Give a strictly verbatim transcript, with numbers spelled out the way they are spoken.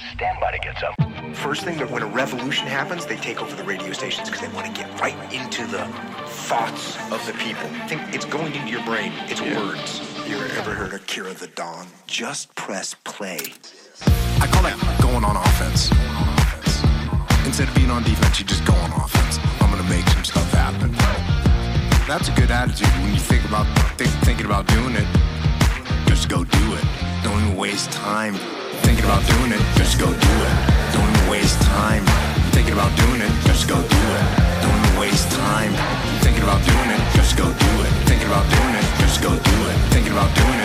Stand by to get some. First thing, that when a revolution happens, they take over the radio stations because they want to get right into the thoughts of the people. Think it's going into your brain. It's yeah. words. You ever heard of Kira the Dawn? Just press play. I call that going on offense. Instead of being on defense, you just go on offense. I'm gonna make some stuff happen. That's a good attitude when you think about think, thinking about doing it. Just go do it. Don't even waste time thinking about doing it. Just go do it. Don't even waste time thinking about doing it. Just go do it. Don't even waste time thinking about doing it. Just go do it. Thinking about doing it. Just go do it. Thinking about doing it.